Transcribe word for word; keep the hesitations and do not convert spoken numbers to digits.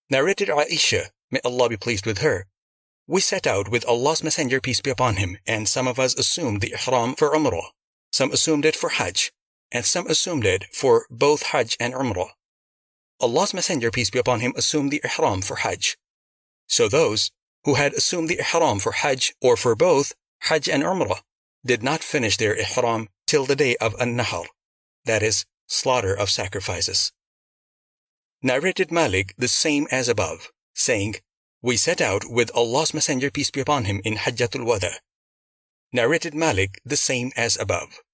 Narrated Aisha, may Allah be pleased with her, "We set out with Allah's Messenger, peace be upon him, and some of us assumed the ihram for Umrah, some assumed it for Hajj, and some assumed it for both Hajj and Umrah. Allah's Messenger, peace be upon him, assumed the ihram for Hajj. So those who had assumed the ihram for Hajj or for both Hajj and Umrah did not finish their ihram till the day of An-Nahr, that is, slaughter of sacrifices." Narrated Malik the same as above, saying, "We set out with Allah's Messenger, peace be upon him, in Hajjatul Wada." Narrated Malik the same as above.